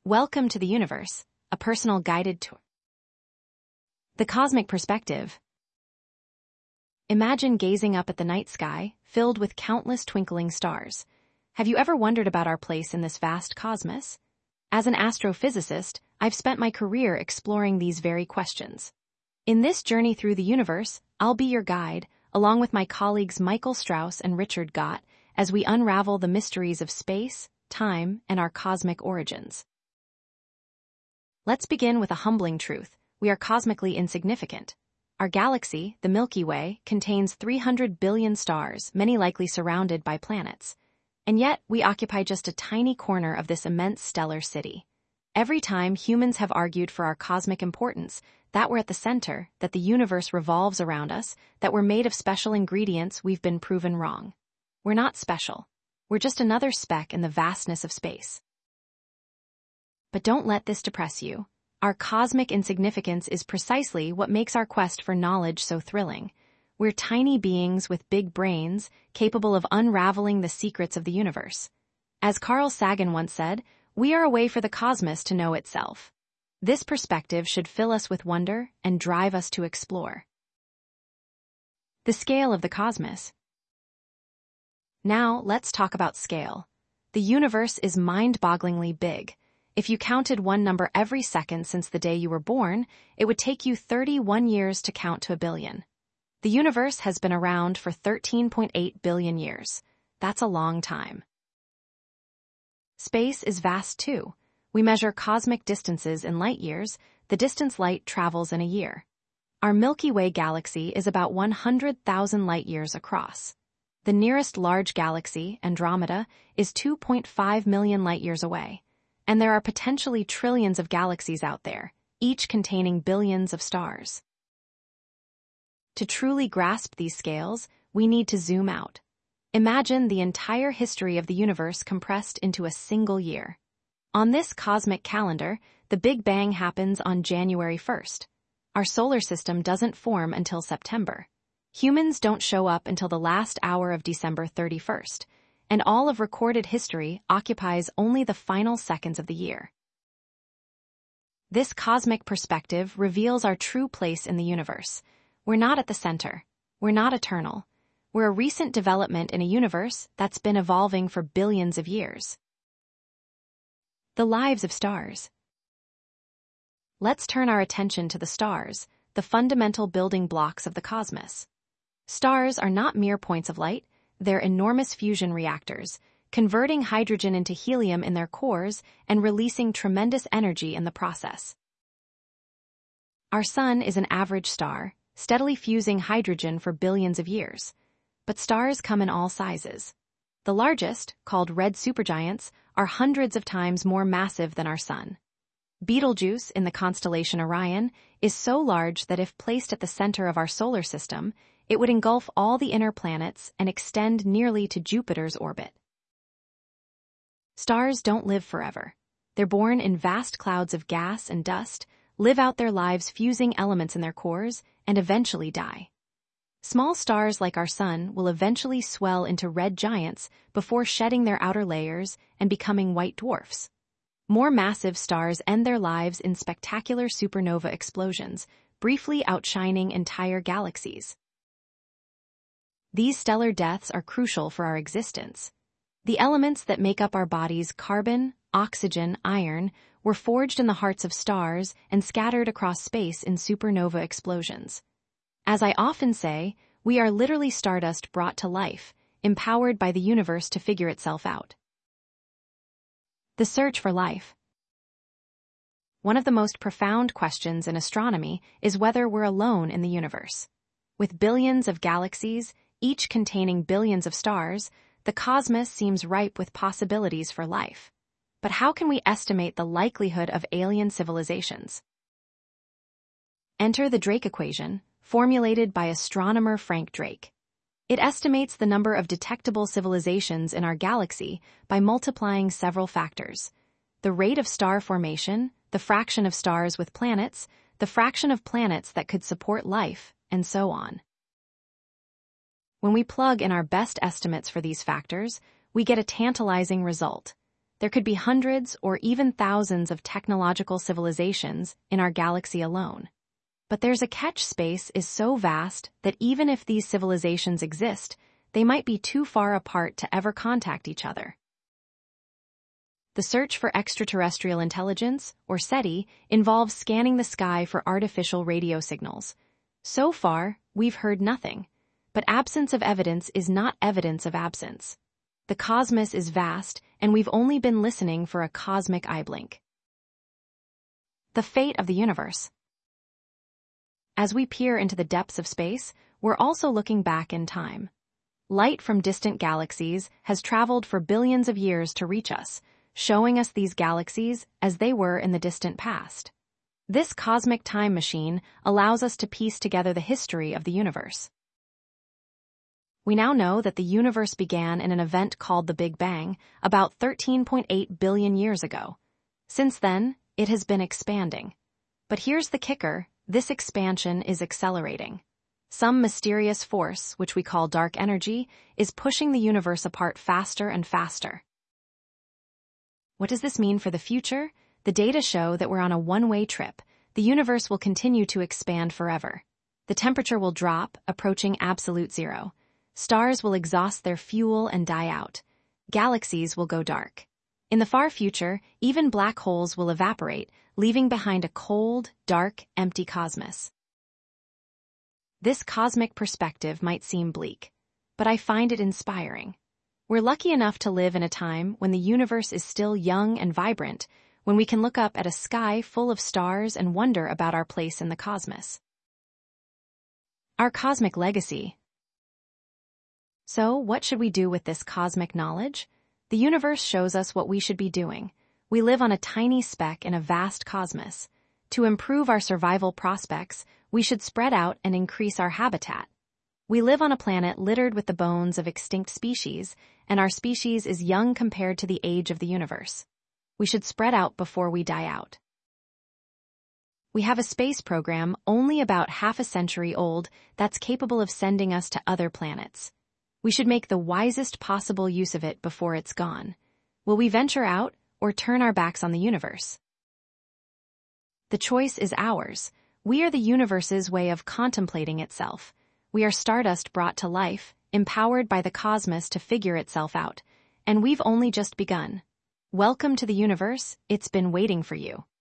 Welcome to the universe, a personal guided tour. The cosmic perspective. Imagine gazing up at the night sky, filled with countless twinkling stars. Have you ever wondered about our place in this vast cosmos? As an astrophysicist, I've spent my career exploring these very questions. In this journey through the universe, I'll be your guide, along with my colleagues Michael Strauss and Richard Gott, as we unravel the mysteries of space, time, and our cosmic origins. Let's begin with a humbling truth. We are cosmically insignificant. Our galaxy, the Milky Way, contains 300 billion stars, many likely surrounded by planets. And yet, we occupy just a tiny corner of this immense stellar city. Every time humans have argued for our cosmic importance, that we're at the center, that the universe revolves around us, that we're made of special ingredients, we've been proven wrong. We're not special. We're just another speck in the vastness of space. But don't let this depress you. Our cosmic insignificance is precisely what makes our quest for knowledge so thrilling. We're tiny beings with big brains, capable of unraveling the secrets of the universe. As Carl Sagan once said, we are a way for the cosmos to know itself. This perspective should fill us with wonder and drive us to explore. The scale of the cosmos. Now, let's talk about scale. The universe is mind-bogglingly big. If you counted one number every second since the day you were born, it would take you 31 years to count to a billion. The universe has been around for 13.8 billion years. That's a long time. Space is vast too. We measure cosmic distances in light years, the distance light travels in a year. Our Milky Way galaxy is about 100,000 light years across. The nearest large galaxy, Andromeda, is 2.5 million light years away. And there are potentially trillions of galaxies out there, each containing billions of stars. To truly grasp these scales, we need to zoom out. Imagine the entire history of the universe compressed into a single year. On this cosmic calendar, the Big Bang happens on January 1st. Our solar system doesn't form until September. Humans don't show up until the last hour of December 31st. And all of recorded history occupies only the final seconds of the year. This cosmic perspective reveals our true place in the universe. We're not at the center. We're not eternal. We're a recent development in a universe that's been evolving for billions of years. The lives of stars. Let's turn our attention to the stars, the fundamental building blocks of the cosmos. Stars are not mere points of light. They're enormous fusion reactors, converting hydrogen into helium in their cores and releasing tremendous energy in the process. Our sun is an average star, steadily fusing hydrogen for billions of years. But stars come in all sizes. The largest, called red supergiants, are hundreds of times more massive than our sun. Betelgeuse in the constellation Orion is so large that if placed at the center of our solar system, it would engulf all the inner planets and extend nearly to Jupiter's orbit. Stars don't live forever. They're born in vast clouds of gas and dust, live out their lives fusing elements in their cores, and eventually die. Small stars like our sun will eventually swell into red giants before shedding their outer layers and becoming white dwarfs. More massive stars end their lives in spectacular supernova explosions, briefly outshining entire galaxies. These stellar deaths are crucial for our existence. The elements that make up our bodies, carbon, oxygen, iron, were forged in the hearts of stars and scattered across space in supernova explosions. As I often say, we are literally stardust brought to life, empowered by the universe to figure itself out. The search for life. One of the most profound questions in astronomy is whether we're alone in the universe. With billions of galaxies, each containing billions of stars, the cosmos seems ripe with possibilities for life. But how can we estimate the likelihood of alien civilizations? Enter the Drake equation, formulated by astronomer Frank Drake. It estimates the number of detectable civilizations in our galaxy by multiplying several factors: the rate of star formation, the fraction of stars with planets, the fraction of planets that could support life, and so on. When we plug in our best estimates for these factors, we get a tantalizing result. There could be hundreds or even thousands of technological civilizations in our galaxy alone. But there's a catch: space is so vast that even if these civilizations exist, they might be too far apart to ever contact each other. The search for extraterrestrial intelligence, or SETI, involves scanning the sky for artificial radio signals. So far, we've heard nothing. But absence of evidence is not evidence of absence. The cosmos is vast, and we've only been listening for a cosmic eye blink. The fate of the universe. As we peer into the depths of space, we're also looking back in time. Light from distant galaxies has traveled for billions of years to reach us, showing us these galaxies as they were in the distant past. This cosmic time machine allows us to piece together the history of the universe. We now know that the universe began in an event called the Big Bang about 13.8 billion years ago. Since then, it has been expanding. But here's the kicker: this expansion is accelerating. Some mysterious force, which we call dark energy, is pushing the universe apart faster and faster. What does this mean for the future? The data show that we're on a one-way trip. The universe will continue to expand forever. The temperature will drop, approaching absolute zero. Stars will exhaust their fuel and die out. Galaxies will go dark. In the far future, even black holes will evaporate, leaving behind a cold, dark, empty cosmos. This cosmic perspective might seem bleak, but I find it inspiring. We're lucky enough to live in a time when the universe is still young and vibrant, when we can look up at a sky full of stars and wonder about our place in the cosmos. Our cosmic legacy. So, what should we do with this cosmic knowledge? The universe shows us what we should be doing. We live on a tiny speck in a vast cosmos. To improve our survival prospects, we should spread out and increase our habitat. We live on a planet littered with the bones of extinct species, and our species is young compared to the age of the universe. We should spread out before we die out. We have a space program only about half a century old that's capable of sending us to other planets. We should make the wisest possible use of it before it's gone. Will we venture out or turn our backs on the universe? The choice is ours. We are the universe's way of contemplating itself. We are stardust brought to life, empowered by the cosmos to figure itself out, and we've only just begun. Welcome to the universe. It's been waiting for you.